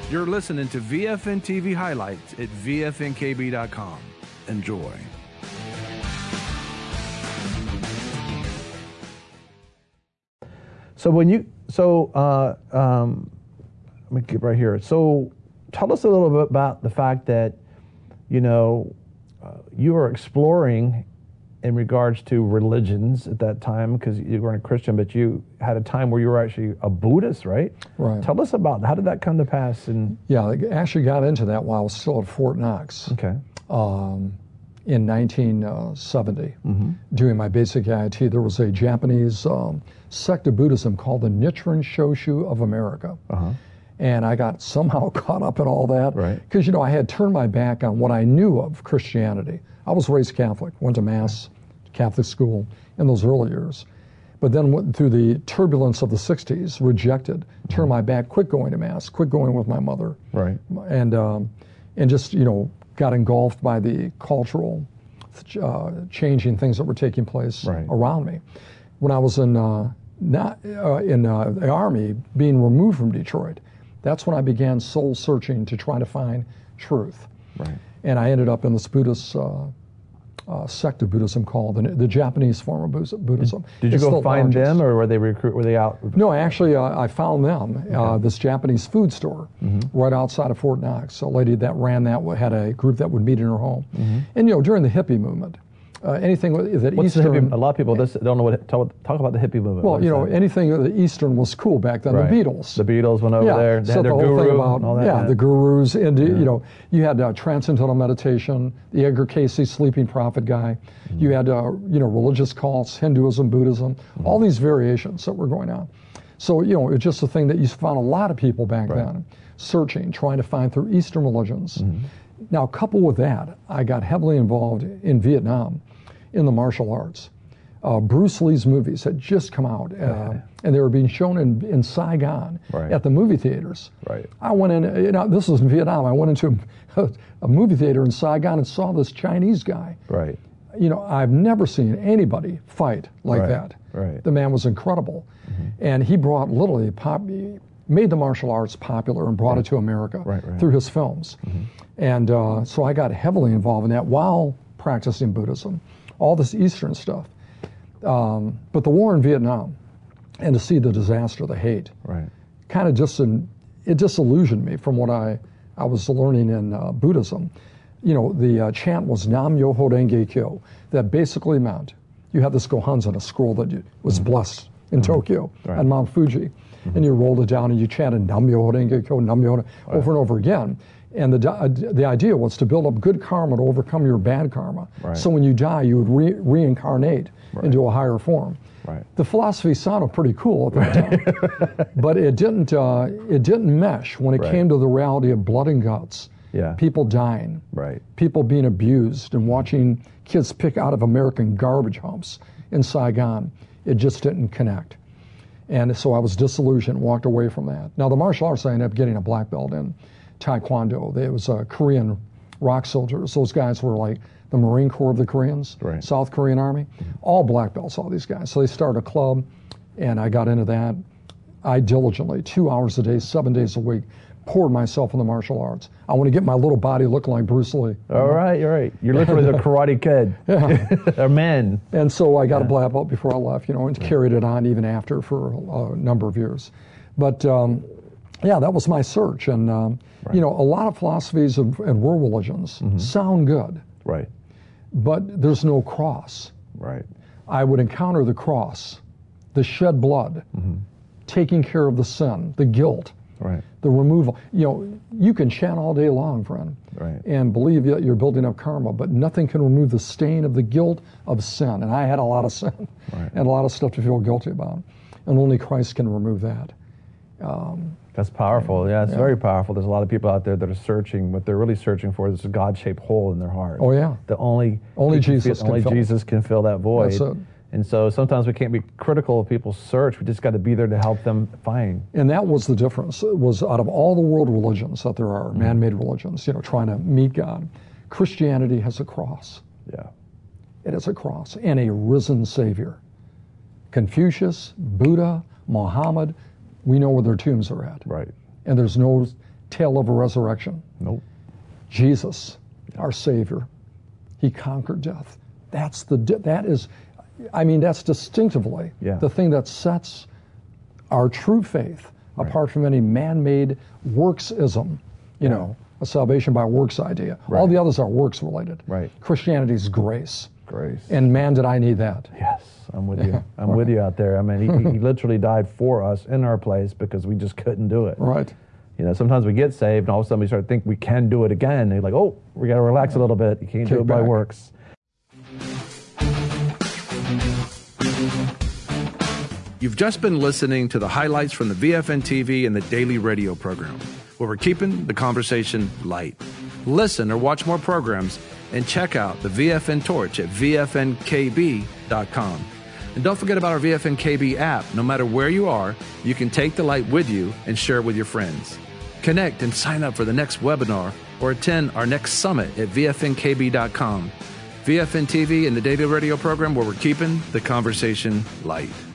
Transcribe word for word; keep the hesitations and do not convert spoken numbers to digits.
You're listening to V F N T V highlights at V F N K B dot com. Enjoy. So when you, so uh, um, let me get right here. So tell us a little bit about the fact that, you know, uh, you were exploring in regards to religions at that time, because you weren't a Christian, but you had a time where you were actually a Buddhist, right? Right. Tell us about, how did that come to pass? And yeah, I actually got into that while I was still at Fort Knox. Okay. Um, in nineteen seventy, mm-hmm. doing my basic I I T, there was a Japanese um, sect of Buddhism called the Nichiren Shoshu of America. Uh-huh. And I got somehow caught up in all that. Right. Because, you know, I had turned my back on what I knew of Christianity. I was raised Catholic, went to Mass, Catholic school in those early years. But then went through the turbulence of the sixties, rejected, turned my back, quit going to Mass, quit going with my mother. Right. And, um, and just, you know, got engulfed by the cultural uh, changing things that were taking place right. around me. When I was in, uh, not, uh, in uh, the Army, being removed from Detroit, that's when I began soul searching to try to find truth. Right. And I ended up in this Buddhist uh, uh, sect of Buddhism called the, the Japanese form of Buddhism. Did, did you it's go the find largest. them, or were they recruit? Were they out? No, actually, uh, I found them. Okay. Uh, this Japanese food store mm-hmm. right outside of Fort Knox. A lady that ran that had a group that would meet in her home. Mm-hmm. And you know, during the hippie movement, uh, anything that What's Eastern, the hippie? A lot of people just don't know what. Talk, talk about the hippie movement. Well, you know, that? anything that Eastern was cool back then. Right. The Beatles. The Beatles went over yeah. there. They so had their the whole guru thing about and all that. yeah, yeah. the gurus, and yeah. you know, you had uh, transcendental meditation, the Edgar Cayce sleeping prophet guy. Mm-hmm. You had uh, you know, religious cults, Hinduism, Buddhism, mm-hmm. all these variations that were going on. So you know, it was just a thing that you found a lot of people back right. then searching, trying to find through Eastern religions. Mm-hmm. Now, coupled with that, I got heavily involved in Vietnam, in the martial arts. Uh, Bruce Lee's movies had just come out, uh, and they were being shown in, in Saigon right. at the movie theaters. Right. I went in, you know, this was in Vietnam. I went into a, a movie theater in Saigon and saw this Chinese guy. Right. You know, I've never seen anybody fight like right. that. Right. The man was incredible. Mm-hmm. And he brought literally, pop, he made the martial arts popular and brought right. it to America right, right. through his films. Mm-hmm. And uh, so I got heavily involved in that while practicing Buddhism. All this Eastern stuff. Um, but the war in Vietnam, and to see the disaster, the hate, right. kind of just, an, it disillusioned me from what I, I was learning in uh, Buddhism. You know, the uh, chant was Nam Myoho Renge Kyo. That basically meant, you have this Gohonzon, a scroll that you, was mm-hmm. blessed in mm-hmm. Tokyo, right. on Mount Fuji, mm-hmm. and you rolled it down and you chanted Nam Myoho Renge Kyo, Nam Myoho, right. over and over again. And the uh, the idea was to build up good karma to overcome your bad karma. Right. So when you die, you would re- reincarnate right. into a higher form. Right. The philosophy sounded pretty cool at that time, but it didn't. Uh, it didn't mesh when it right. came to the reality of blood and guts. Yeah. People dying. Right. People being abused, and watching kids pick out of American garbage humps in Saigon. It just didn't connect. And so I was disillusioned, walked away from that. Now the martial arts, I ended up getting a black belt in Taekwondo. It was uh, Korean rock soldiers. Those guys were like the Marine Corps of the Koreans, right. South Korean Army, all black belts, all these guys. So they started a club, and I got into that. I diligently, two hours a day, seven days a week, poured myself in the martial arts. I want to get my little body looking like Bruce Lee. All right, you're right. You're literally the Karate Kid. Yeah. Or men. And so I got yeah. a black belt before I left, you know, and right. carried it on even after for a, a number of years. But um, yeah, that was my search. And, um, right. you know, a lot of philosophies and, and world religions mm-hmm. sound good. Right. But there's no cross. Right. I would encounter the cross, the shed blood, mm-hmm. taking care of the sin, the guilt, right. the removal. You know, you can chant all day long, friend, right. and believe that you're building up karma, but nothing can remove the stain of the guilt of sin. And I had a lot of sin right. and a lot of stuff to feel guilty about. And only Christ can remove that. Um, That's powerful. Yeah, it's yeah. very powerful. There's a lot of people out there that are searching. What they're really searching for is a God-shaped hole in their heart. Oh, yeah. The only only Jesus can, can only fill Jesus it. can fill that void. That's it. And so sometimes we can't be critical of people's search. We just got to be there to help them find. And that was the difference. It was out of all the world religions that there are, mm-hmm. man-made religions, you know, trying to meet God, Christianity has a cross. Yeah. It has a cross and a risen Savior. Confucius, Buddha, Muhammad, we know where their tombs are at. Right. And there's no tale of a resurrection. Nope. Jesus, our Savior, he conquered death. That's the, that is, I mean, that's distinctively yeah. the thing that sets our true faith right. apart from any man-made worksism, you yeah. know, a salvation by works idea. Right. All the others are works related. Right. Christianity is grace. Grace. And man, did I need that. Yes, I'm with you. I'm right. with you out there. I mean, he, he literally died for us in our place because we just couldn't do it. Right. You know, sometimes we get saved and all of a sudden we start to think we can do it again. And you're like, oh, we got to relax a little bit. You can't Kick do it by back. works. You've just been listening to the highlights from the V F N T V and the daily radio program, where we're keeping the conversation light. Listen or watch more programs and check out the V F N Torch at V F N K B dot com. And don't forget about our V F N K B app. No matter where you are, you can take the light with you and share it with your friends. Connect and sign up for the next webinar or attend our next summit at V F N K B dot com. V F N T V and the daily radio program, where we're keeping the conversation light.